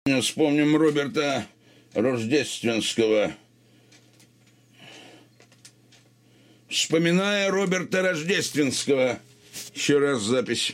Вспомним Роберта Рождественского. Вспоминая Роберта Рождественского. Еще раз запись.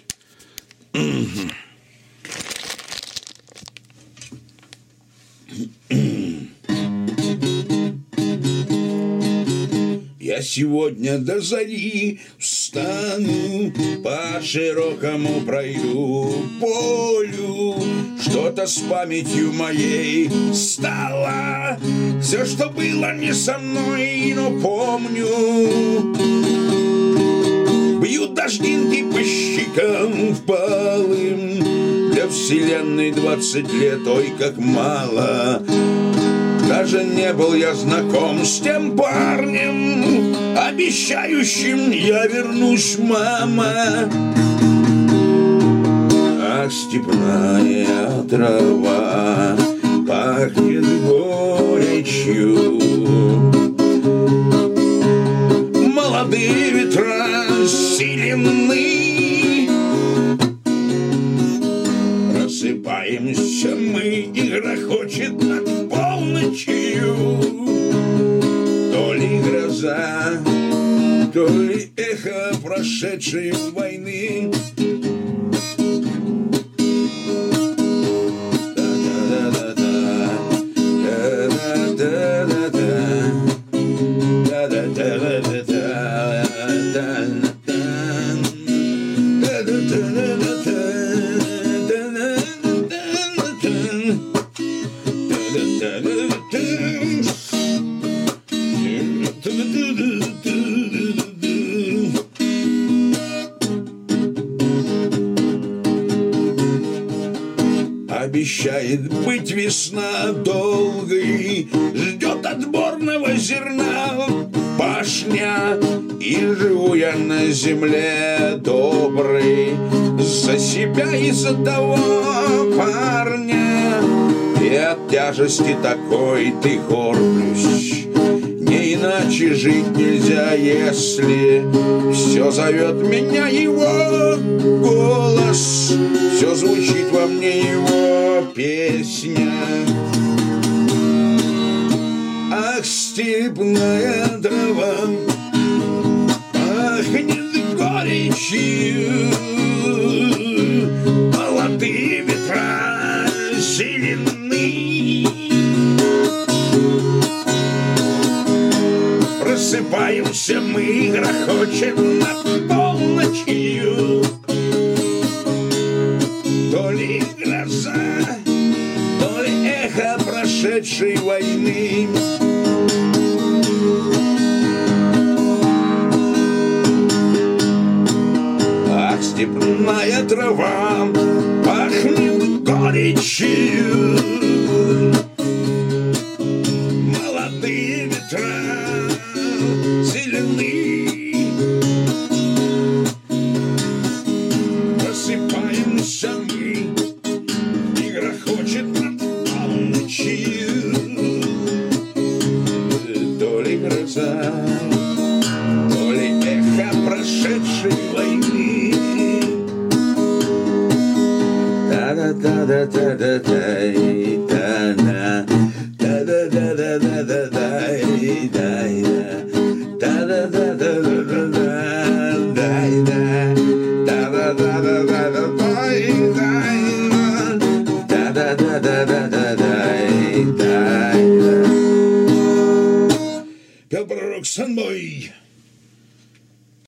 Я сегодня до зари встану, по широкому пройду полю. Что-то с памятью моей стало, все, что было не со мной, но помню. Бьют дождинки по щекам впалым, для вселенной 20 лет, ой, как мало. Даже не был я знаком с тем парнем, обещающим я вернусь, мама. А степная трава пахнет горечью, молодые ветра силены. Просыпаемся мы, и грохочет над полночью. То ли гроза, то ли эхо прошедшей войны. Обещает быть весна долгой, ждет отборного зерна пашня, и живу я на земле доброй за себя и за того парня. И от тяжести такой ты горблюсь, не иначе жить нельзя, если все зовет меня его голос, все звучит во мне его песня. Ах, степная трава пахнет горечью, молодые ветра силены. Просыпаемся мы, грохочет над полночью. То ли гроза, то ли эхо прошедшей войны. Ах, степная трава пахнет горечью, молодые ветра зелены. Просыпаемся мы, и грохочет над полночью. То ли гроза, то ли эхо прошедшей войны. Пел пророк Санбой.